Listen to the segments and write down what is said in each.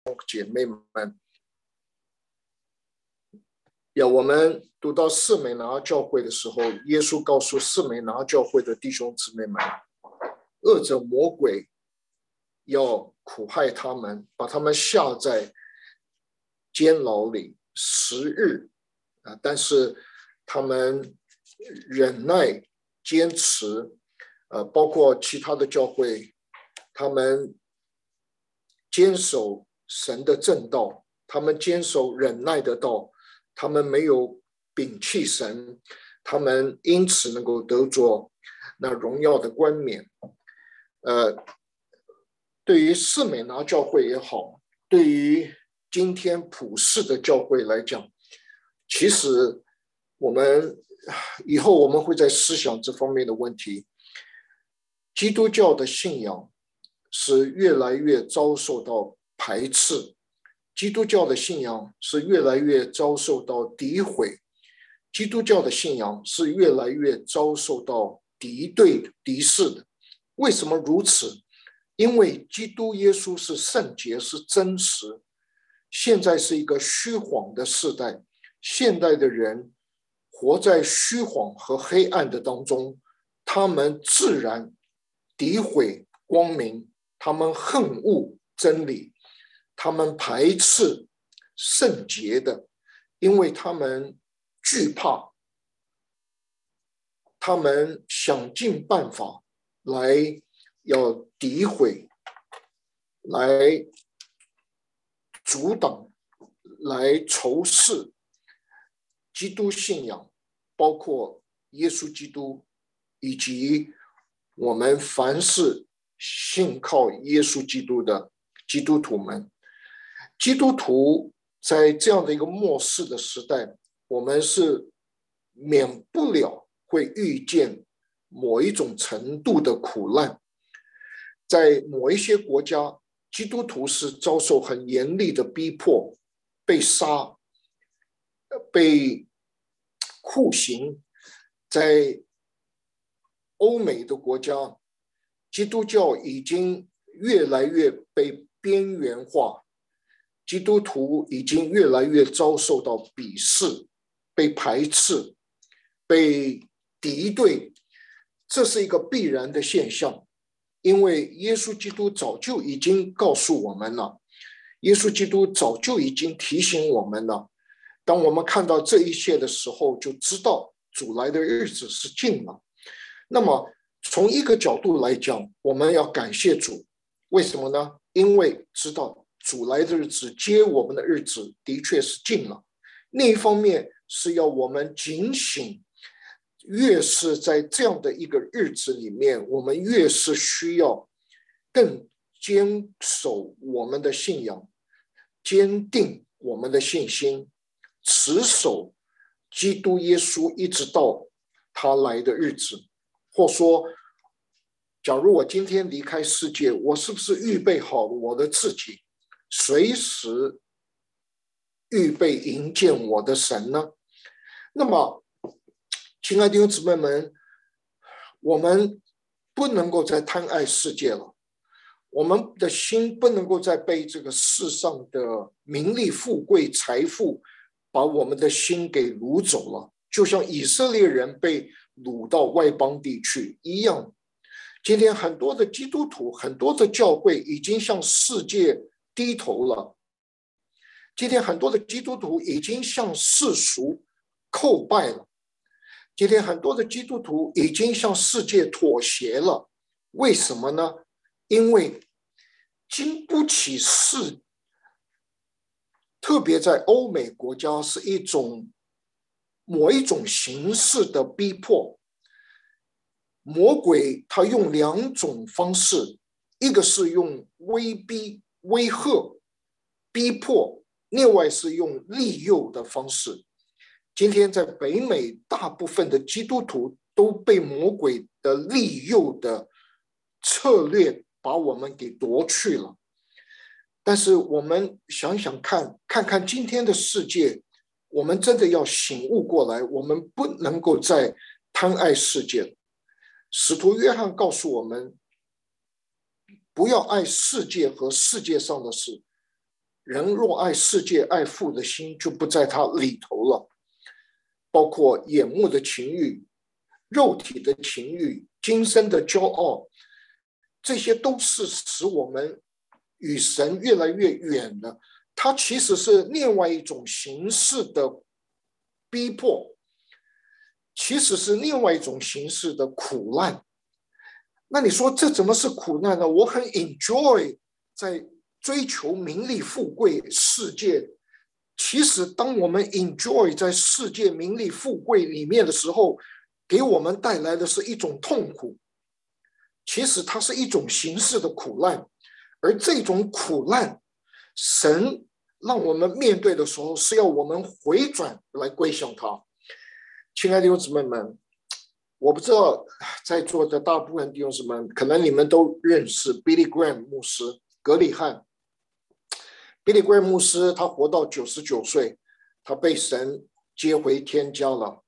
姐妹们，我们读到士美拿教会的时候，耶稣告诉士美拿教会的弟兄姊妹们，恶者魔鬼要苦害他们，把他们下在监牢里10日，但是他们忍耐坚持，包括其他的教会，他们坚守神的正道，他们坚守忍耐的道，他们没有摒弃神，他们因此能够得着那荣耀的冠冕。对于士美拿教会也好，对于今天普世的教会来讲，其实我们以后我们会在思想这方面的问题。基督教的信仰是越来越遭受到排斥，基督教的信仰是越来越遭受到诋毁，基督教的信仰是越来越遭受到敌视的。为什么如此？因为基督耶稣是圣洁，是真实。现在是一个虚谎的时代，现代的人活在虚谎和黑暗的当中，他们自然诋毁光明，他们恨恶真理，他们排斥圣洁的，因为他们惧怕，他们想尽办法来要诋毁，来阻挡，来仇视基督信仰，包括耶稣基督，以及我们凡是信靠耶稣基督的基督徒们。基督徒在这样的一个末世的时代，我们是免不了会遇见某一种程度的苦难。在某一些国家，基督徒是遭受很严厉的逼迫，被杀，被酷刑。在欧美的国家，基督教已经越来越被边缘化，基督徒已经越来越遭受到鄙视，被排斥，被敌对，这是一个必然的现象。因为耶稣基督早就已经告诉我们了，耶稣基督早就已经提醒我们了。当我们看到这一切的时候，就知道主来的日子是近了。那么从一个角度来讲，我们要感谢主，为什么呢？因为知道主来的日子，接我们的日子的确是近了。另一方面是要我们警醒，越是在这样的一个日子里面，我们越是需要更坚守我们的信仰，坚定我们的信心，持守基督耶稣一直到他来的日子。或说，假如我今天离开世界，我是不是预备好我的自己，随时预备迎见我的神呢？那么亲爱的弟兄姊妹们，我们不能够再贪爱世界了，我们的心不能够再被这个世上的名利富贵财富把我们的心给掳走了，就像以色列人被掳到外邦地区一样。今天很多的基督徒，很多的教会已经向世界低头了，今天很多的基督徒已经向世俗叩拜了，今天很多的基督徒已经向世界妥协了。为什么呢？因为经不起世，特别在欧美国家是某一种形式的逼迫。魔鬼他用2种方式，一个是用威逼威吓逼迫，另外是用利诱的方式。今天在北美，大部分的基督徒都被魔鬼的利诱的策略把我们给夺去了。但是我们想想看看今天的世界，我们真的要醒悟过来，我们不能够再贪爱世界。使徒约翰告诉我们，不要爱世界和世界上的事， 人若爱世界，爱父的心就不在他里头了。包括眼目的情欲、肉体的情欲、今生的骄傲，这些都是使我们与神越来越远的。它其实是另外一种形式的逼迫，其实是另外一种形式的苦难。那你说这怎么是苦难呢？我很 enjoy 在追求名利富贵世界，其实当我们 enjoy 在世界名利富贵里面的时候，给我们带来的是一种痛苦，其实它是一种形式的苦难，而这种苦难神让我们面对的时候，是要我们回转来归向他。亲爱的弟兄姊妹们，我不知道在座的大部分弟兄姊妹们，可能你们都认识 Billy Graham 牧师，格里汉。Billy Graham 牧师他活到99岁，他被神接回天家了。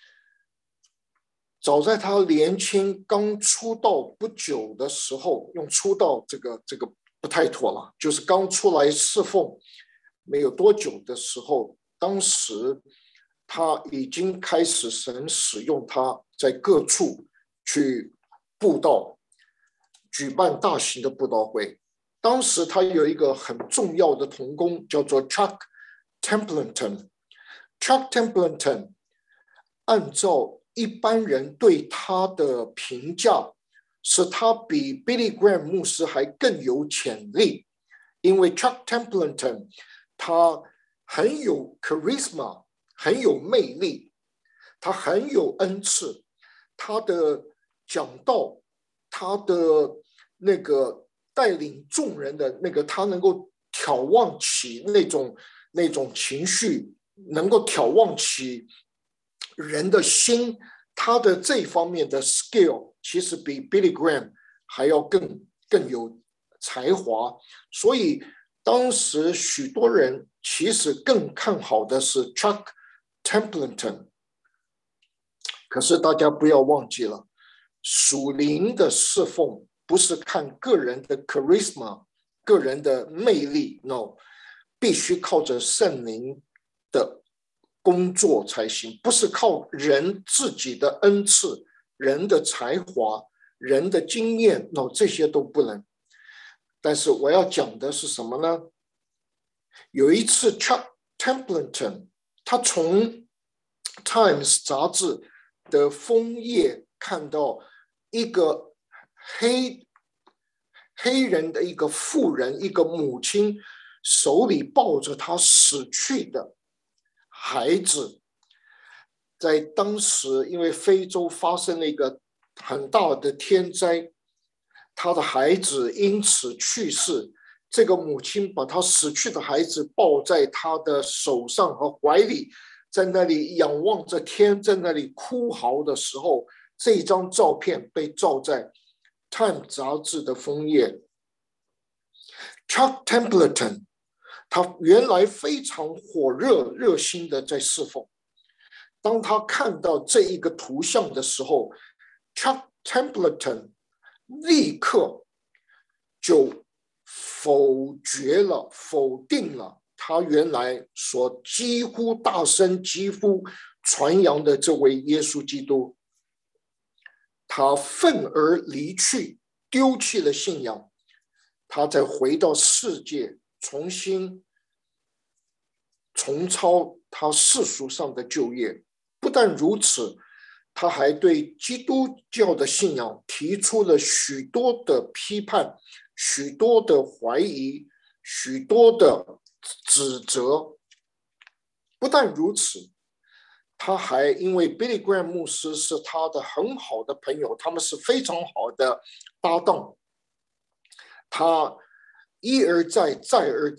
早在他年轻刚出道不久的时候，用出道这个不太妥了，就是刚出来侍奉没有多久的时候，当时他已经开始神使用他在各处去布道，举办大型的布道会。当时他有一个很重要的同工，叫做 Chuck Templeton。Chuck Templeton 按照一般人对他的评价，是他比 Billy Graham 牧师还更有潜力，因为 Chuck Templeton 他很有 charisma， 很有魅力，他很有恩赐，他的讲道，他的那个带领众人的那个，他能够挑旺起那种情绪，能够挑旺起人的心，他的这方面的 skill 其实比 Billy Graham 还要更有才华，所以当时许多人其实更看好的是 Chuck Templeton。可是大家不要忘记了，属灵的侍奉不是看个人的 charisma， 个人的魅力 ，no， 必须靠着圣灵的工作才行，不是靠人自己的恩赐、人的才华、人的经验 ，no， 这些都不能。但是我要讲的是什么呢？有一次 Chuck Templeton 他从 Times 杂志的枫叶看到一个黑人的一个妇人，一个母亲手里抱着她死去的孩子。在当时因为非洲发生了一个很大的天灾，她的孩子因此去世，这个母亲把她死去的孩子抱在她的手上和怀里，在那里仰望着天，在那里哭嚎的时候，这张照片被照在 Time 杂志的枫叶。Chuck Templeton 他原来非常火热心的在侍奉，当他看到这一个图像的时候， Chuck Templeton 立刻就否定了他原来所几乎大声疾呼传扬的这位耶稣基督。他愤而离去，丢弃了信仰，他再回到世界，重新重操他世俗上的旧业。不但如此，他还对基督教的信仰提出了许多的批判，许多的怀疑，许多的指责。不但如此，他还因为 Billy Graham 牧师是他的很好的朋友，他们是非常好的搭档，他一而再再而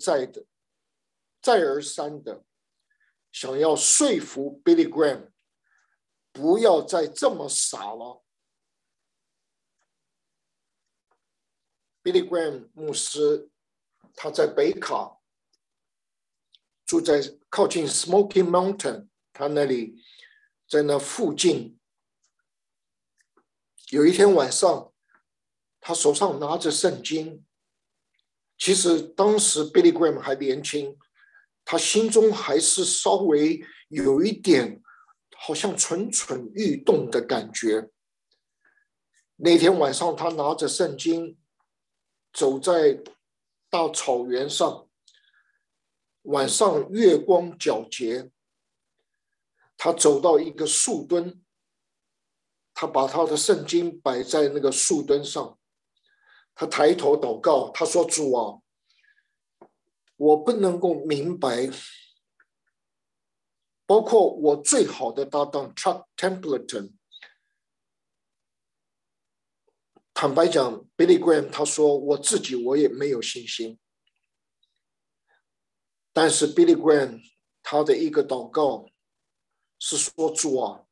三的想要说服 Billy Graham 不要再这么傻了。Billy Graham 牧师他在北卡，住在靠近 Smoky Mountain， 他那里在那附近。有一天晚上，他手上拿着圣经， 其实当时 Billy Graham 还年轻，他心中还是稍微有一点好像蠢蠢欲动的感觉。那天晚上，他拿着圣经走在大草原上，晚上月光皎洁，他走到一个树墩，他把他的圣经摆在那个树墩上，他抬头祷告，他说：“主啊，我不能够明白，包括我最好的搭档 Chuck Templeton。坦白讲 ，Billy Graham 他说我自己我也没有信心，但是 Billy Graham 他的一个祷告是说：主啊，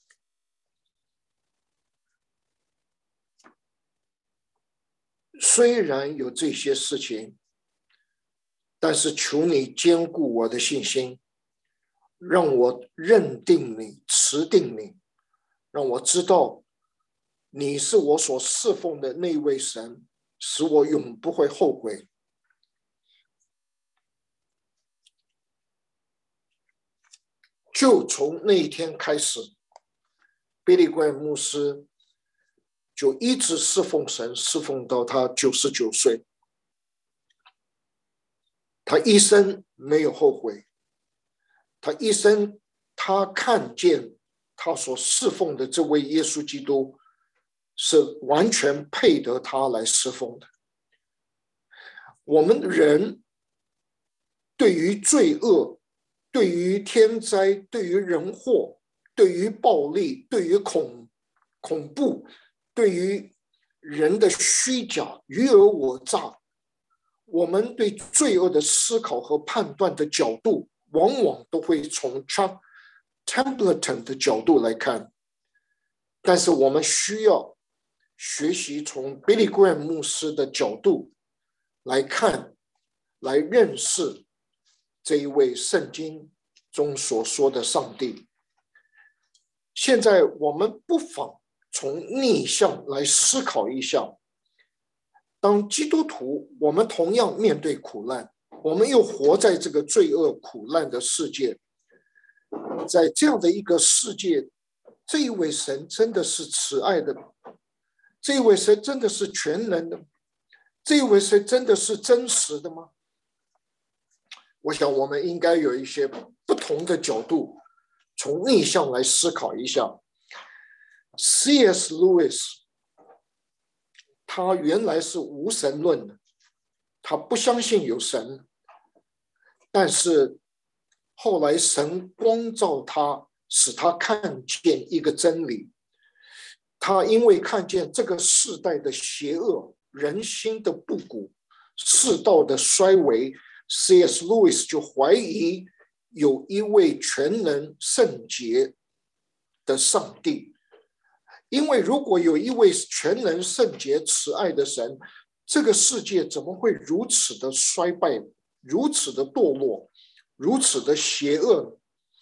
虽然有这些事情，但是求你坚固我的信心，让我认定你，持定你，让我知道你是我所侍奉的那位神，使我永不会后悔。”就从那一天开始，Billy Graham 牧师就一直侍奉神，侍奉到他99岁。他一生没有后悔，他一生他看见他所侍奉的这位耶稣基督是完全配得他来侍奉的。我们人对于罪恶，对于天灾，对于人祸，对于暴力，对于恐怖，对于人的虚假、鱼饵我诈，我们对罪恶的思考和判断的角度，往往都会从 Chuck Templeton 的角度来看。但是我们需要学习从 Billy Graham 牧师的角度来看，来认识这一位圣经中所说的上帝。现在我们不妨从逆向来思考一下，当基督徒，我们同样面对苦难，我们又活在这个罪恶苦难的世界。在这样的一个世界，这一位神真的是慈爱的，这一位神真的是全能的，这一位神真的是真实的吗？我想我们应该有一些不同的角度，从逆向来思考一下。C.S. Lewis 他原来是无神论的，他不相信有神，但是后来神光照他，使他看见一个真理。他因为看见这个世代的邪恶，人心的不古，世道的衰微， C.S. Lewis 就怀疑有一位全能圣洁的上帝。因为如果有一位全能圣洁慈爱的神，这个世界怎么会如此的衰败，如此的堕落，如此的邪恶？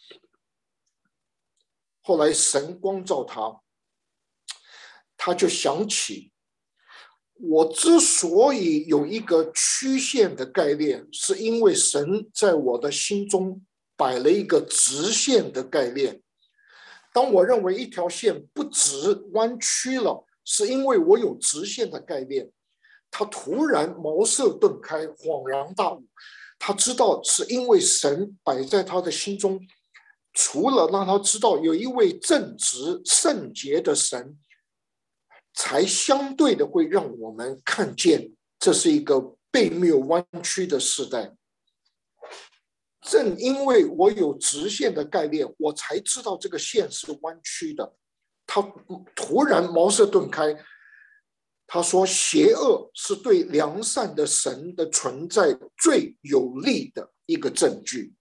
后来神光照他，他就想起，我之所以有一个曲线的概念，是因为神在我的心中摆了一个直线的概念。当我认为一条线不直弯曲了，是因为我有直线的概念。他突然茅塞顿开，恍然大悟，他知道是因为神摆在他的心中，除了让他知道有一位正直圣洁的神，才相对的会让我们看见这是一个背谬弯曲的时代。正因为我有直线的概念，我才知道这个线是弯曲的。他突然茅塞顿开，他说邪恶是对良善的神的存在最有力的一个证据。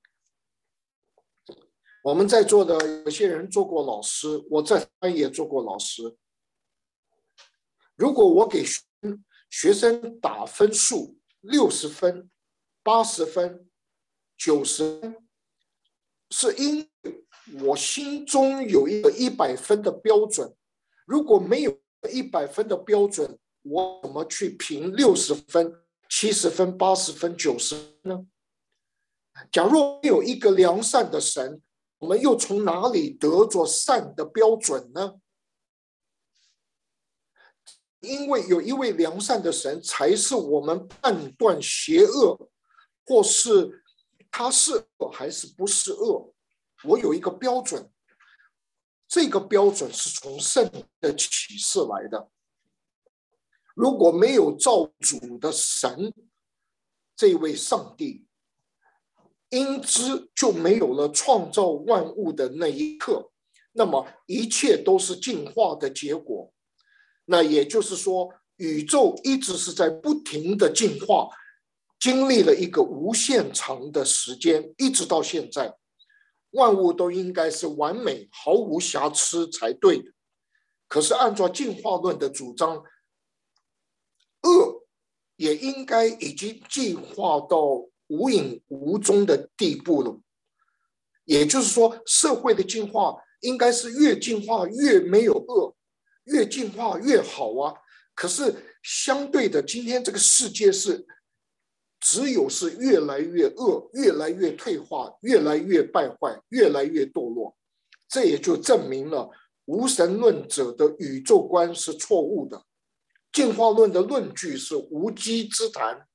我们在座的有些人做过老师，我在也做过老师。如果我给学生打分数60分、80分、90分，是因为我心中有一个100分的标准。如果没有100分的标准，我怎么去评60分、 70分、80分、90分呢？假若有一个良善的神，我们又从哪里得着善的标准呢？因为有一位良善的神，才是我们判断邪恶，或是他是恶还是不是恶，我有一个标准。这个标准是从圣的启示来的。如果没有造主的神，这位上帝，因之就没有了创造万物的那一刻，那么一切都是进化的结果。那也就是说，宇宙一直是在不停的进化，经历了一个无限长的时间，一直到现在，万物都应该是完美毫无瑕疵才对的。可是按照进化论的主张，恶也应该已经进化到无影无踪的地步了。也就是说，社会的进化应该是越进化越没有恶，越进化越好啊。可是相对的，今天这个世界是只有是越来越恶，越来越退化，越来越败坏，越来越堕落。这也就证明了无神论者的宇宙观是错误的，进化论的论据是无稽之谈。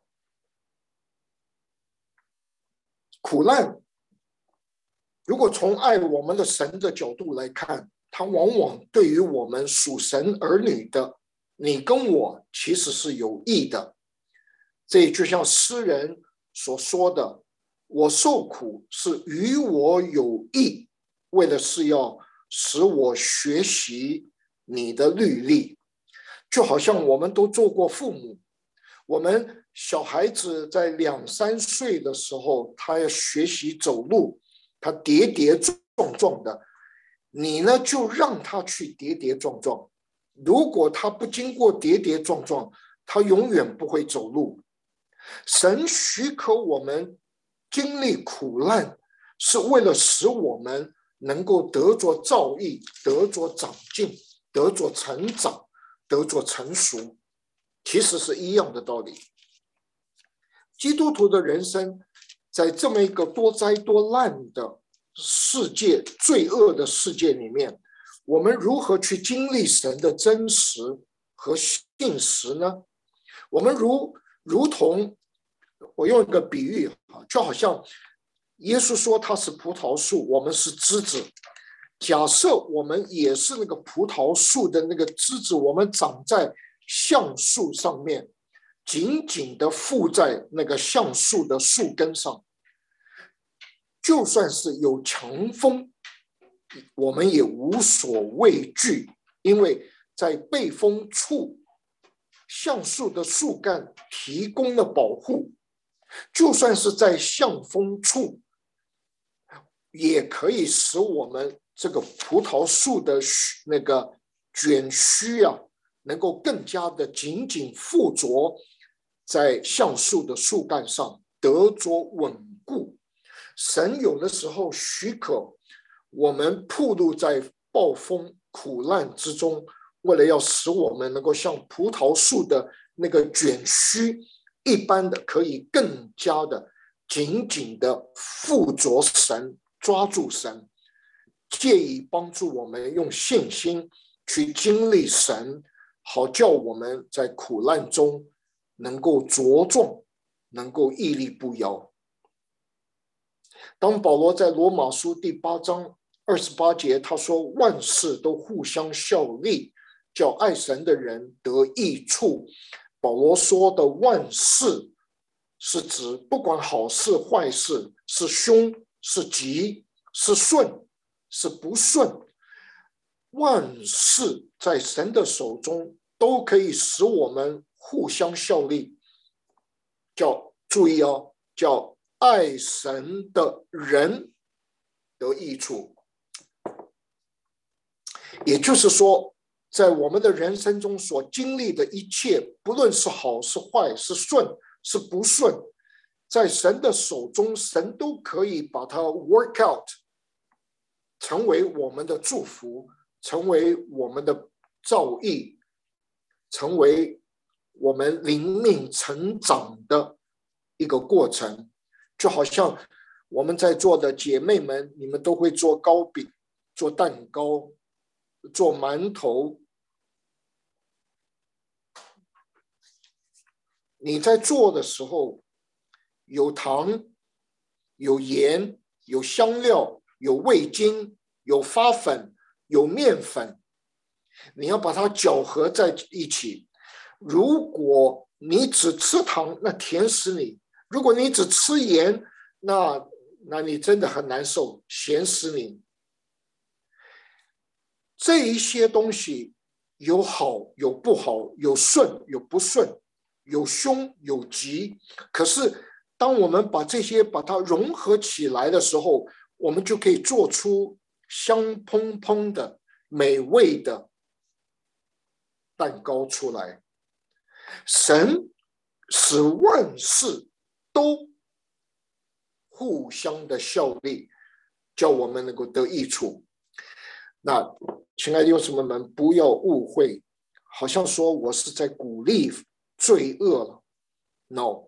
苦难如果从爱我们的神的角度来看，他往往对于我们属神儿女的你跟我其实是有益的。这就像诗人所说的，我受苦是与我有益，为的是要使我学习你的律例。就好像我们都做过父母，我们小孩子在2、3岁的时候，他要学习走路，他跌跌撞撞的，你呢就让他去跌跌撞撞。如果他不经过跌跌撞撞，他永远不会走路。神许可我们经历苦难，是为了使我们能够得着造诣，得着长进，得着成长，得着成熟，其实是一样的道理。基督徒的人生在这么一个多灾多难的世界，罪恶的世界里面，我们如何去经历神的真实和信实呢？我们如同我用一个比喻，就好像耶稣说他是葡萄树，我们是枝子。假设我们也是那个葡萄树的那个枝子，我们长在橡树上面，紧紧的附在那个橡树的树根上，就算是有强风，我们也无所畏惧，因为在背风处，橡树的树干提供了保护，就算是在橡风处，也可以使我们这个葡萄树的那个卷须啊，能够更加的紧紧附着在橡树的树干上，得着稳固。神有的时候许可我们暴露在暴风苦难之中，为了要使我们能够像葡萄树的那个卷须一般的，可以更加的紧紧的附着神，抓住神，借以帮助我们用信心去经历神，好叫我们在苦难中能够茁壮，能够屹立不摇。当保罗在罗马书第8章28节他说万事都互相效力，叫爱神的人得益处。保罗说的万事是指不管好事坏事，是凶是吉，是顺是不顺，万事在神的手中都可以使我们互相效力，注意哦，叫爱神的人得益处。也就是说，在我们的人生中所经历的一切，不论是好是坏，是顺是不顺，在神的手中，神都可以把它 work out， 成为我们的祝福，成为我们的造诣，成为我们灵命成长的一个过程。就好像我们在座的姐妹们，你们都会做糕饼、做蛋糕、做馒头。你在做的时候，有糖、有盐、有香料、有味精、有发粉、有面粉，你要把它搅和在一起。如果你只吃糖，那甜死你；如果你只吃盐，那你真的很难受，咸死你。这一些东西有好有不好，有顺有不顺，有凶有吉。可是当我们把它融合起来的时候，我们就可以做出香喷喷的美味的蛋糕出来。神使万事都互相的效力，叫我们能够得益处。那亲爱的弟兄姊妹们，不要误会，好像说我是在鼓励罪恶了。No，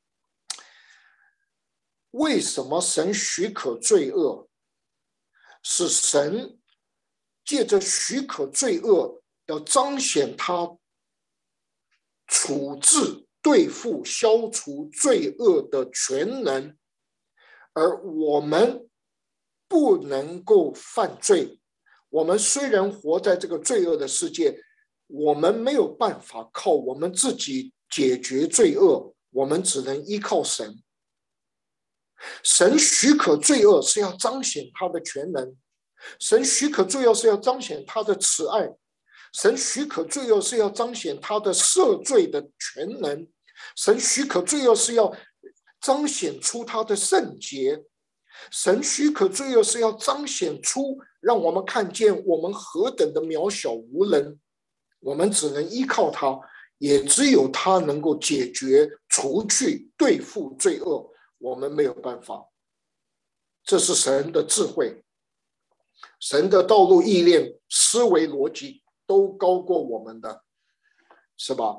为什么神许可罪恶？是神借着许可罪恶，要彰显他处置、对付、消除罪恶的全能，而我们不能够犯罪。我们虽然活在这个罪恶的世界，我们没有办法靠我们自己解决罪恶，我们只能依靠神。神许可罪恶是要彰显他的全能，神许可罪恶是要彰显他的慈爱，神许可罪恶是要彰显他的赦罪的全能，神许可罪恶是要彰显出他的圣洁，神许可罪恶是要彰显出让我们看见我们何等的渺小无能，我们只能依靠他，也只有他能够解决、除去、对付罪恶，我们没有办法。这是神的智慧，神的道路、意念、思维、逻辑都高过我们的，是吧？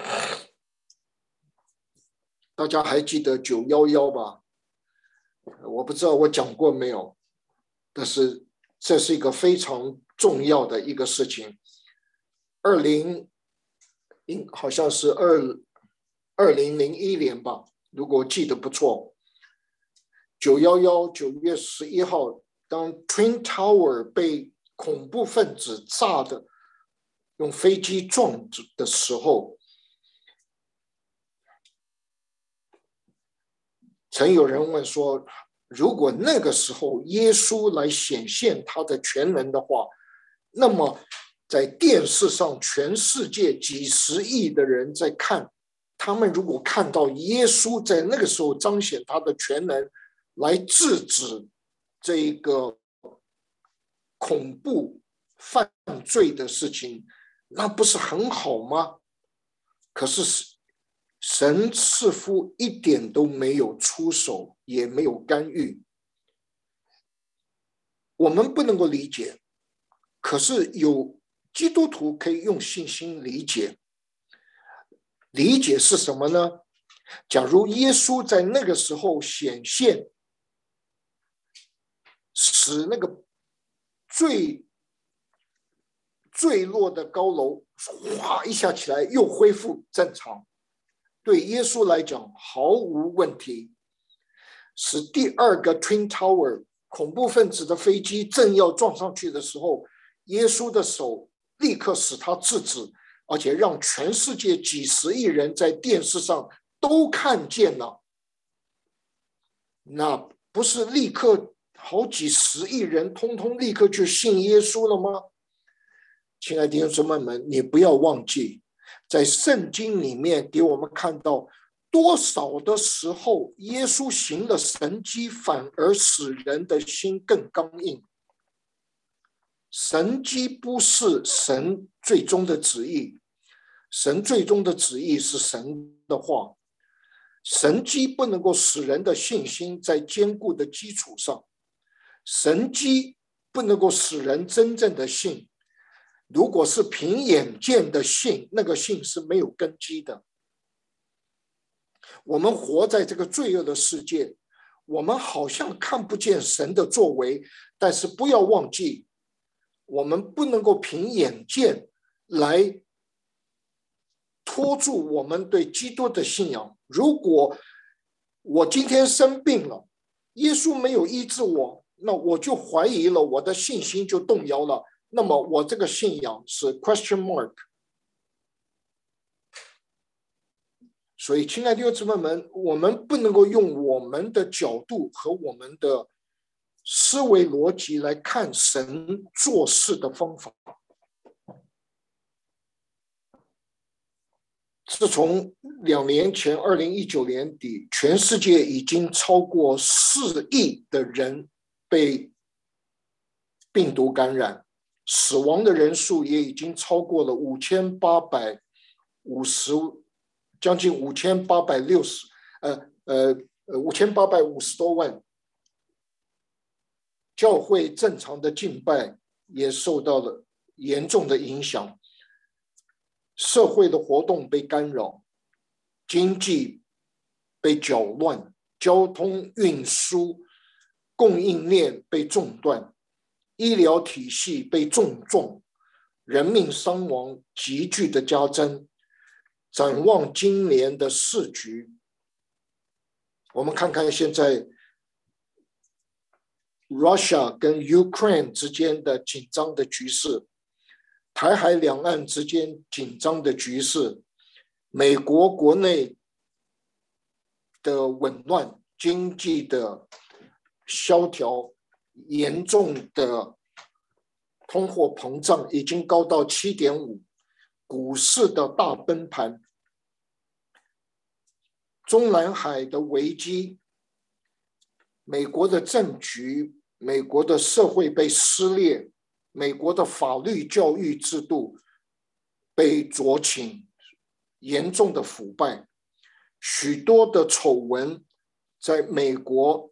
大家还记得911吧？我不知道我讲过没有，但是这是一个非常重要的一个事情。好像是2001年吧，如果记得不错。9月11号，当 Twin Tower 被恐怖分子炸的，用飞机撞的时候，曾有人问说，如果那个时候耶稣来显现他的全能的话，那么在电视上全世界几十亿的人在看，他们如果看到耶稣在那个时候彰显他的全能，来制止这个恐怖犯罪的事情，那不是很好吗？可是神似乎一点都没有出手，也没有干预。我们不能够理解，可是有基督徒可以用信心理解。理解是什么呢？假如耶稣在那个时候显现，使那个坠落的高楼哗一下起来又恢复正常，对耶稣来讲毫无问题。使第二个 Twin Tower 恐怖分子的飞机正要撞上去的时候，耶稣的手立刻使他制止，而且让全世界几十亿人在电视上都看见了。那不是立刻好几十亿人通通立刻就信耶稣了吗？亲爱的弟兄姊妹们，你不要忘记，在圣经里面给我们看到多少的时候，耶稣行了神迹，反而使人的心更刚硬。神迹不是神最终的旨意，神最终的旨意是神的话。神迹不能够使人的信心在坚固的基础上，神迹不能够使人真正的信。 如果是凭眼见的信，那个信是没有根基的。我们活在这个罪恶的世界，我们好像看不见神的作为，但是不要忘记，我们不能够凭眼见来拖住我们对基督的信仰。如果我今天生病了，耶稣没有医治我，那我就怀疑了，我的信心就动摇了，那么我这个信仰是 question mark。 所以亲爱的弟兄姊妹们，我们不能够用我们的角度和我们的思维逻辑来看神做事的方法。自从2年前2019年底，全世界已经超过4亿的人被病毒感染，死亡的人数也已经超过了5850，将近5850多万。教会正常的敬拜也受到了严重的影响，社会的活动被干扰，经济被搅乱，交通运输供应链被中断，医疗体系被重创，人命伤亡急剧的加增。展望今年的世局，我们看看现在 Russia 跟 Ukraine 之间的紧张的局势，台海两岸之间紧张的局势，美国国内的紊乱，经济的萧条，严重的通货膨胀已经高到 7.5%， 股市的大崩盘，中南海的危机，美国的政局，美国的社会被撕裂，美国的法律教育制度被浊侵，严重的腐败，许多的丑闻在美国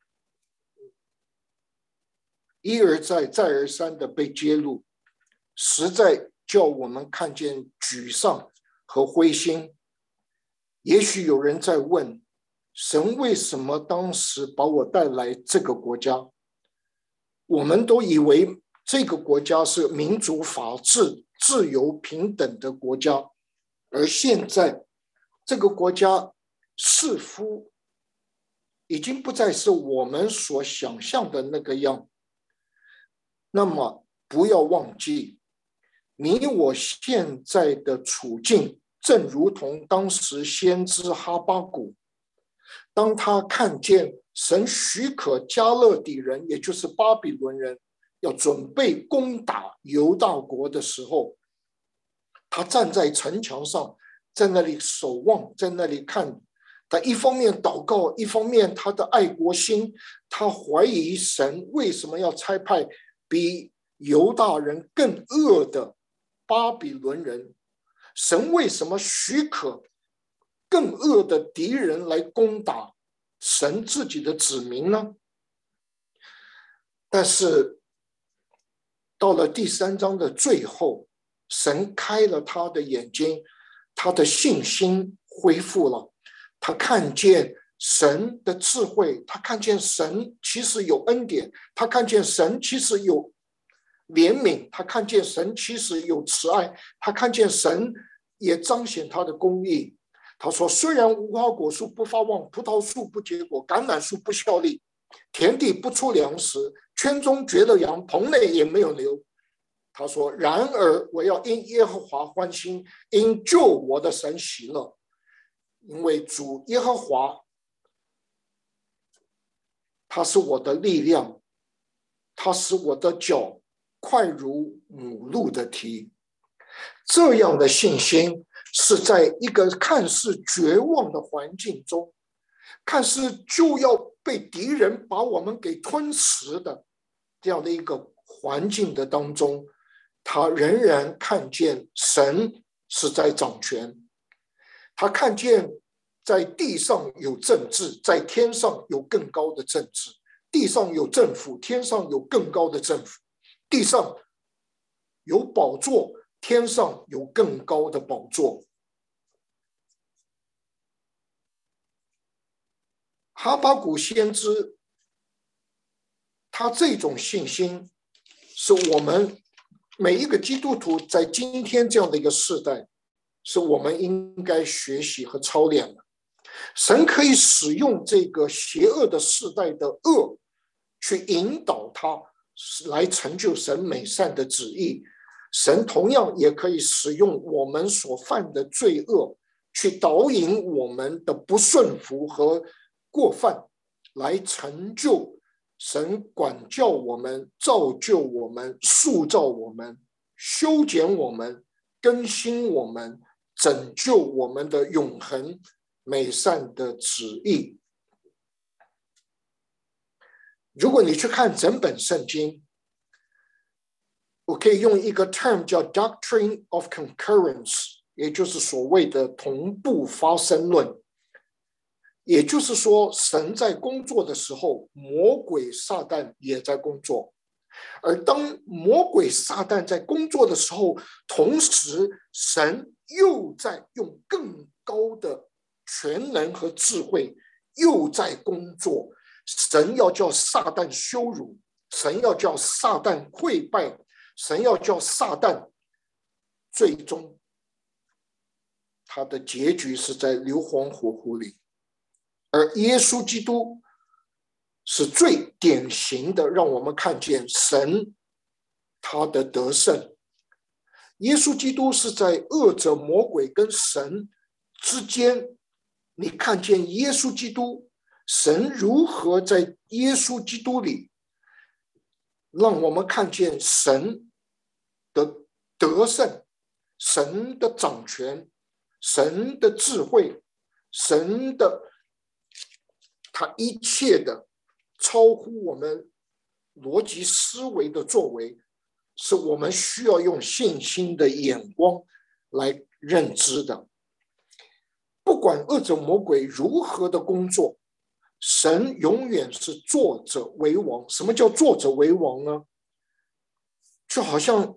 一而再再而三的被揭露，实在叫我们看见沮丧和灰心。也许有人在问，神为什么当时把我带来这个国家？我们都以为这个国家是民主、法治、自由、平等的国家，而现在这个国家似乎已经不再是我们所想象的那个样。那么不要忘记，你我现在的处境正如同当时先知哈巴谷，当他看见神许可加勒底人，也就是巴比伦人，要准备攻打犹大国的时候，他站在城墙上，在那里守望，在那里看。他一方面祷告，一方面他的爱国心，他怀疑神为什么要差派比犹大人更恶的巴比伦人，神为什么许可更恶的敌人来攻打神自己的子民呢？但是到了第3章的最后，神开了他的眼睛，他的信心恢复了，他看见神的智慧，他看见神其实有恩典，他看见神其实有怜悯，他看见神其实有慈爱，他看见神也彰显他的公义。他说，虽然无花果树不发旺，葡萄树不结果，橄榄树不效力，田地不出粮食，圈中绝了羊，棚内也没有牛。他说，然而我要因耶和华欢心，因救我的神喜乐，因为主耶和华他是我的力量，他使我的脚快如母鹿的蹄。这样的信心是在一个看似绝望的环境中，看似就要被敌人把我们给吞噬的这样的一个环境的当中，他仍然看见神是在掌权，他看见在地上有政治，在天上有更高的政治，地上有政府，天上有更高的政府，地上有宝座，天上有更高的宝座。哈巴谷先知，他这种信心是我们每一个基督徒在今天这样的一个世代，是我们应该学习和操练的。神可以使用这个邪恶的世代的恶，去引导他来成就神美善的旨意。神同样也可以使用我们所犯的罪恶，去导引我们的不顺服和过犯，来成就神管教我们、造就我们、塑造我们、修剪我们、更新我们、拯救我们的永恒美善的旨意。如果你去看整本圣经，我可以用一个 term 叫 doctrine of concurrence， 也就是所谓的同步发生论。也就是说，神在工作的时候，魔鬼撒旦也在工作。而当魔鬼撒旦在工作的时候，同时神又在用更高的全能和智慧又在工作。神要叫撒旦羞辱，神要叫撒旦溃败，神要叫撒旦最终他的结局是在硫磺火湖里。而耶稣基督是最典型的，让我们看见神他的得胜。耶稣基督是在恶者魔鬼跟神之间，你看见耶稣基督，神如何在耶稣基督里，让我们看见神的得胜，神的掌权，神的智慧，神的他一切的超乎我们逻辑思维的作为，是我们需要用信心的眼光来认知的。不管恶者魔鬼如何的工作，神永远是作者为王。什么叫作者为王呢？就好像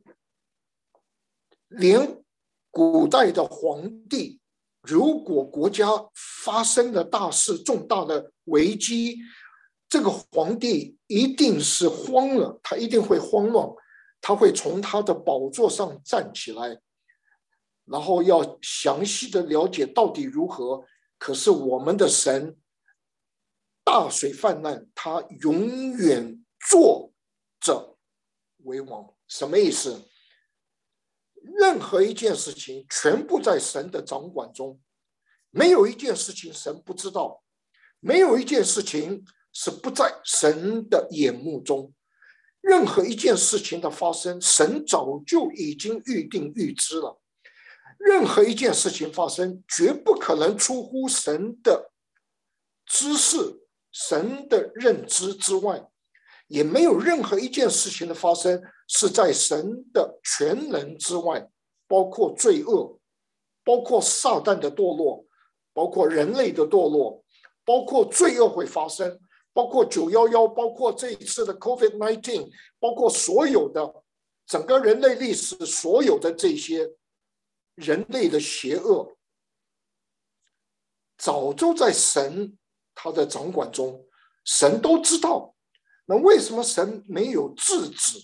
连古代的皇帝，如果国家发生了大事、重大的危机，这个皇帝一定是慌了，他一定会慌乱，他会从他的宝座上站起来，然后要详细的了解到底如何。可是我们的神大水泛滥，他永远坐着为王。什么意思？任何一件事情全部在神的掌管中，没有一件事情神不知道，没有一件事情是不在神的眼目中。任何一件事情的发生，神早就已经预定预知了。任何一件事情发生，绝不可能出乎神的知识、神的认知之外，也没有任何一件事情的发生是在神的全能之外，包括罪恶，包括撒旦的堕落，包括人类的堕落，包括罪恶会发生，包括911，包括这一次的 COVID-19， 包括所有的整个人类历史所有的这些人类的邪恶，早就在神他的掌管中，神都知道。那为什么神没有制止？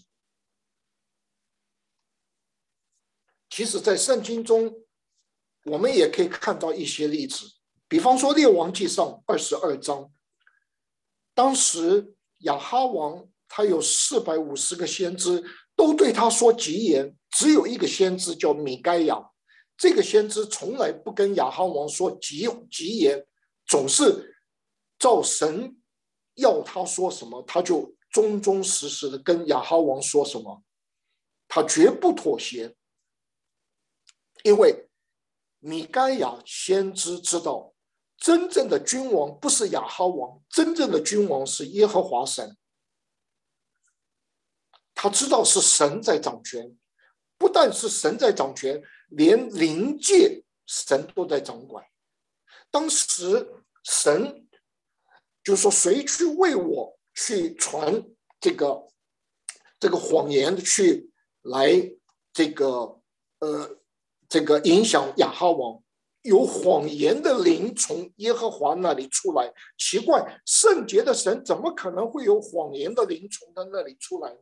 其实在圣经中我们也可以看到一些例子，比方说列王纪上22章，当时亚哈王他有450个先知，都对他说吉言，只有一个先知叫米该亚，这个先知从来不跟亚哈王说吉言，总是照神要他说什么，他就忠忠实实的跟亚哈王说什么，他绝不妥协。因为米该亚先知知道，真正的君王不是亚哈王，真正的君王是耶和华神。他知道是神在掌权，不但是神在掌权，连灵界神都在掌管。当时神就说，谁去为我去传这个谎言，去来这个影响亚哈王，有谎言的灵从耶和华那里出来。奇怪，圣洁的神怎么可能会有谎言的灵从他那里出来？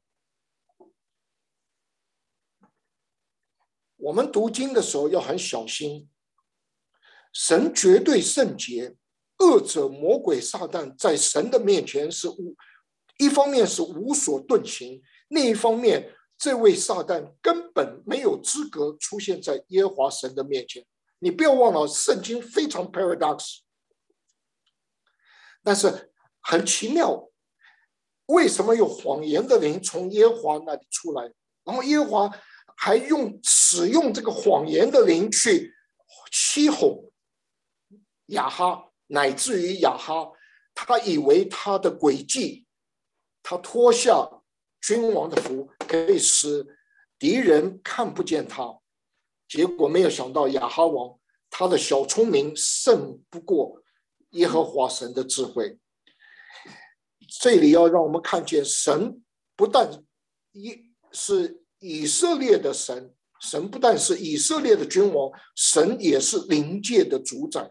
我们读经的时候要很小心，神绝对圣洁，恶者魔鬼撒旦在神的面前一方面是无所遁形，另一方面这位撒旦根本没有资格出现在耶和华神的面前。你不要忘了，圣经非常 paradox， 但是很奇妙，为什么有谎言的灵从耶和华那里出来？然后耶和华还使用这个谎言的灵去欺哄亚哈，乃至于亚哈他以为他的诡计，他脱下君王的服，可以使敌人看不见他。结果没有想到亚哈王他的小聪明胜不过耶和华神的智慧。这里要让我们看见，神不但是以色列的神，神不但是以色列的君王，神也是灵界的主宰。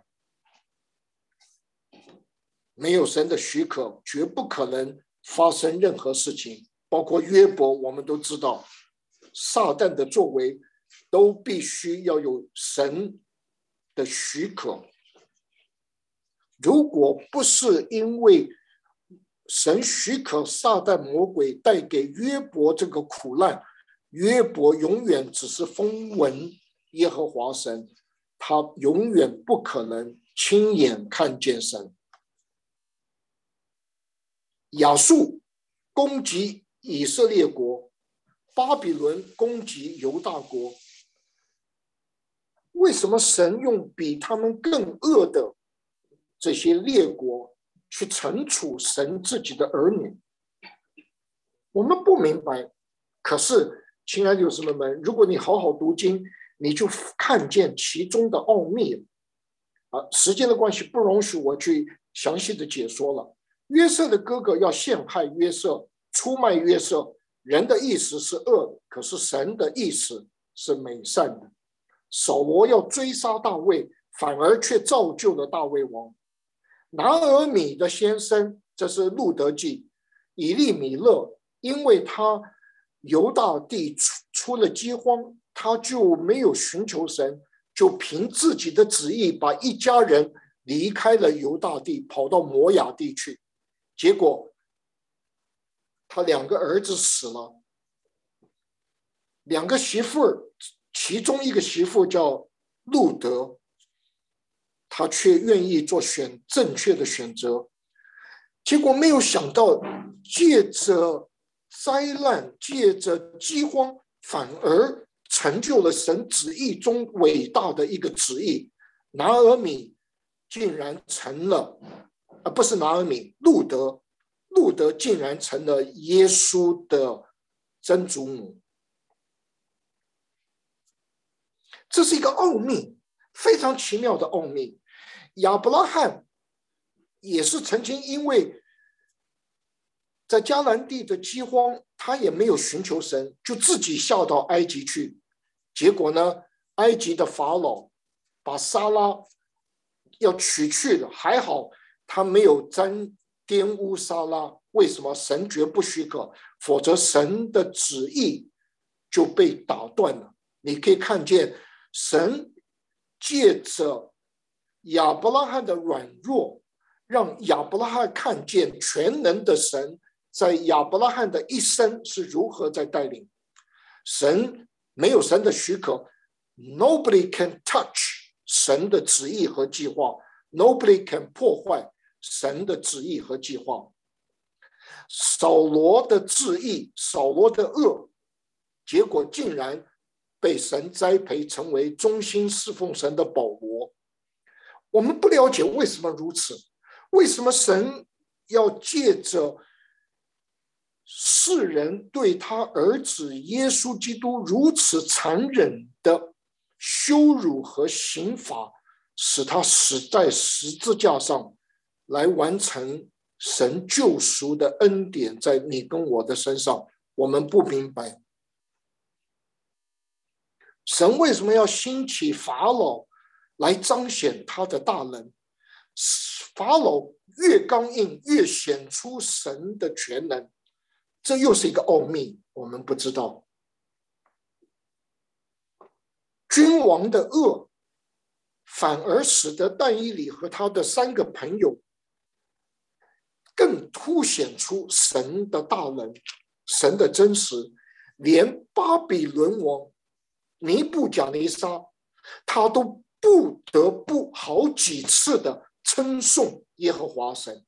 没有神的许可，绝不可能发生任何事情。包括约伯，我们都知道，撒旦的作为都必须要有神的许可。如果不是因为神许可撒旦魔鬼带给约伯这个苦难，约伯永远只是风闻耶和华神，他永远不可能亲眼看见神。亚述攻击以色列国，巴比伦攻击犹大国。为什么神用比他们更恶的这些列国去惩处神自己的儿女？我们不明白。可是亲爱的弟兄姊妹们，如果你好好读经，你就看见其中的奥秘。时间的关系不容许我去详细的解说了。约瑟的哥哥要陷害约瑟，出卖约瑟，人的意思是恶的，可是神的意思是美善的。扫罗要追杀大卫，反而却造就了大卫王。拿俄米的先生，这是路德记，以利米勒，因为他犹大地出了饥荒，他就没有寻求神，就凭自己的旨意把一家人离开了犹大地，跑到摩亚地去。结果他2个儿子死了，2个媳妇儿，其中一个媳妇叫路德，他却愿意做正确的选择。结果没有想到，借着灾难，借着饥荒，反而成就了神旨意中伟大的一个旨意。拿俄米竟然成了，不是拿俄米，路德竟然成了耶稣的曾祖母。这是一个奥秘，非常奇妙的奥秘。亚伯拉罕也是曾经因为在迦南地的饥荒，他也没有寻求神，就自己下到埃及去。结果呢，埃及的法老把撒拉要娶去了，还好他没有玷污撒拉。为什么？神绝不许可，否则神的旨意就被打断了。你可以看见神借着亚伯拉罕的软弱，让亚伯拉罕看见全能的神在亚伯拉罕的一生是如何在带领。神没有神的许可， nobody can touch 神的旨意和计划， nobody can 破坏神的旨意和计划。扫罗的旨意，扫罗的恶，结果竟然被神栽培成为忠心侍奉神的保罗。我们不了解为什么如此，为什么神要借着世人对他儿子耶稣基督如此残忍的羞辱和刑罚，使他死在十字架上，来完成神救赎的恩典在你跟我的身上。我们不明白。 神为什么要兴起法老来彰显他的大能？法老越刚硬，越显出神的全能，这又是一个奥秘，我们不知道。君王的恶反而使得但以理和他的3个朋友更凸显出神的大能，神的真实。连巴比伦王尼布甲尼撒，他都不得不好几次的称颂耶和华神。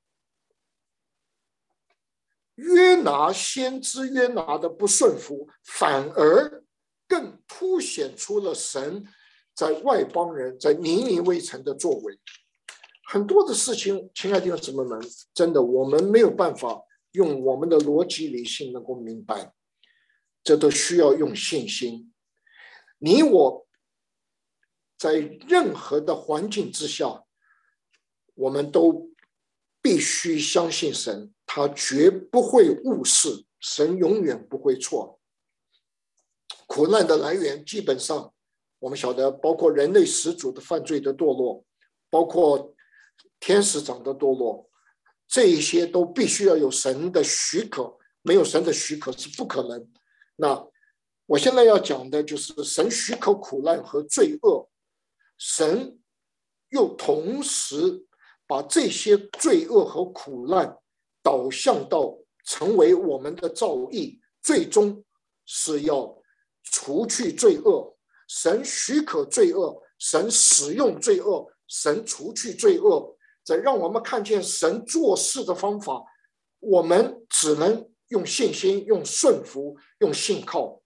约拿先知约拿的不顺服，反而更凸显出了神在外邦人，在尼尼微城的作为。很多的事情，亲爱的弟兄姊妹们，真的我们没有办法用我们的逻辑理性能够明白，这都需要用信心。你我在任何的环境之下，我们都必须相信神，他绝不会误事，神永远不会错。苦难的来源基本上我们晓得，包括人类始祖的犯罪的堕落，包括天使长的堕落，这一些都必须要有神的许可，没有神的许可是不可能。那我现在要讲的就是神许可苦难和罪恶，神又同时把这些罪恶和苦难导向到成为我们的造诣，最终是要除去罪恶。神许可罪恶，神使用罪恶，神除去罪恶，这让我们看见神做事的方法，我们只能用信心，用顺服，用信靠。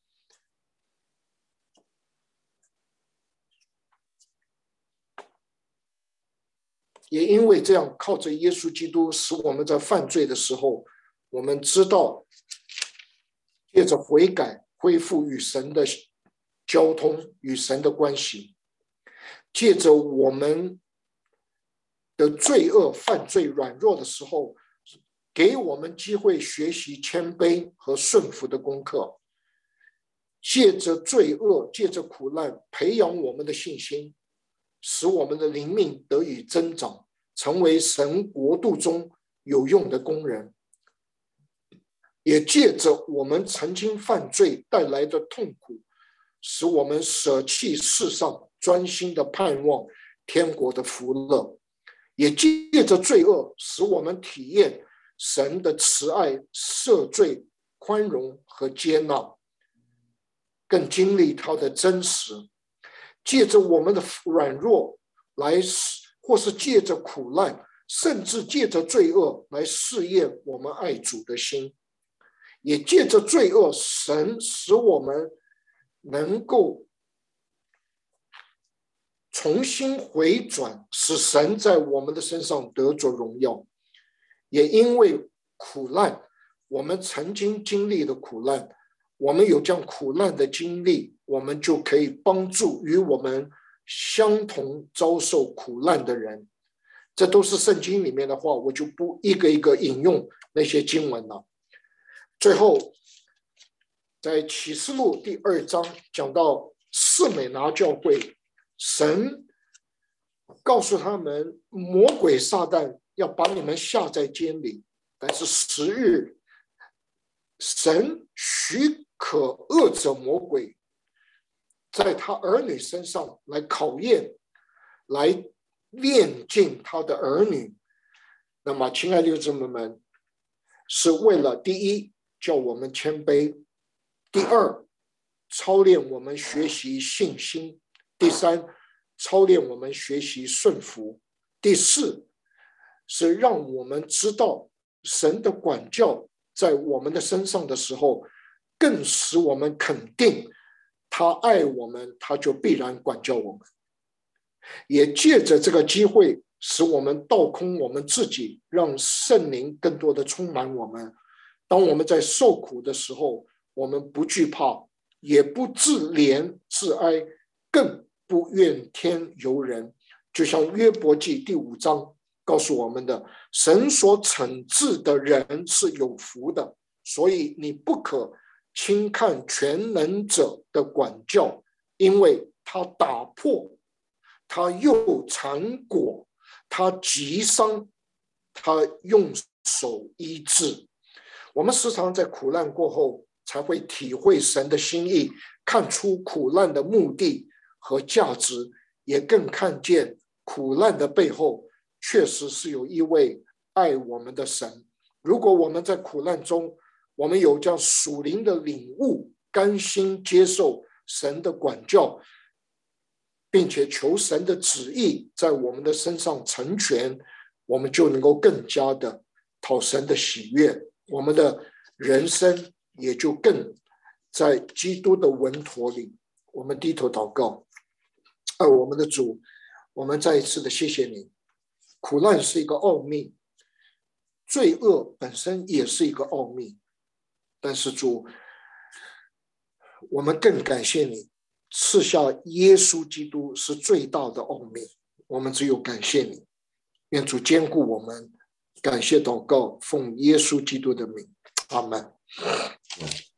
也因为这样，靠着耶稣基督，使我们在犯罪的时候，我们知道借着悔改恢复与神的交通，与神的关系，借着我们的罪恶犯罪软弱的时候，给我们机会学习谦卑和顺服的功课，借着罪恶，借着苦难培养我们的信心，使我们的灵命得以增长，成为神国度中有用的工人。也借着我们曾经犯罪带来的痛苦，使我们舍弃世上，专心的盼望天国的福乐。也借着罪恶，使我们体验神的慈爱、赦罪、宽容和接纳，更经历他的真实。借着我们的软弱来，或是借着苦难，甚至借着罪恶来试验我们爱主的心。也借着罪恶，神使我们能够重新回转，使神在我们的身上得着荣耀。也因为苦难，我们曾经经历的苦难，我们有这样苦难的经历，我们就可以帮助与我们相同遭受苦难的人。这都是圣经里面的话，我就不一个一个引用那些经文了。最后在启示录第2章讲到士美拿教会，神告诉他们，魔鬼撒旦要把你们下在监里，但是10日神许可恶者魔鬼在他儿女身上来考验，来炼尽他的儿女。那么亲爱的弟兄姊妹们，是为了第一叫我们谦卑，第二操练我们学习信心，第三操练我们学习顺服，第四是让我们知道神的管教在我们的身上的时候，更使我们肯定他爱我们，他就必然管教我们。也借着这个机会，使我们倒空我们自己，让圣灵更多的充满我们。当我们在受苦的时候，我们不惧怕，也不自怜自哀，更不怨天尤人。就像约伯记第5章告诉我们的，神所惩治的人是有福的，所以你不可轻看全能者的管教， 因为他打破，他又缠裹，他击伤，他用手医治。我们时常在苦难过后才会体会神的心意，看出苦难的目的和价值，也更看见苦难的背后确实是有一位爱我们的神。如果我们在苦难中，我们有这样属灵的领悟，甘心接受神的管教，并且求神的旨意在我们的身上成全，我们就能够更加的讨神的喜悦，我们的人生也就更在基督的稳妥里。我们低头祷告。我们的主，我们再一次的谢谢你。苦难是一个奥秘，罪恶本身也是一个奥秘，但是主，我们更感谢你赐下耶稣基督是最大的奥秘，我们只有感谢你。愿主坚固我们，感谢祷告，奉耶稣基督的名，阿们。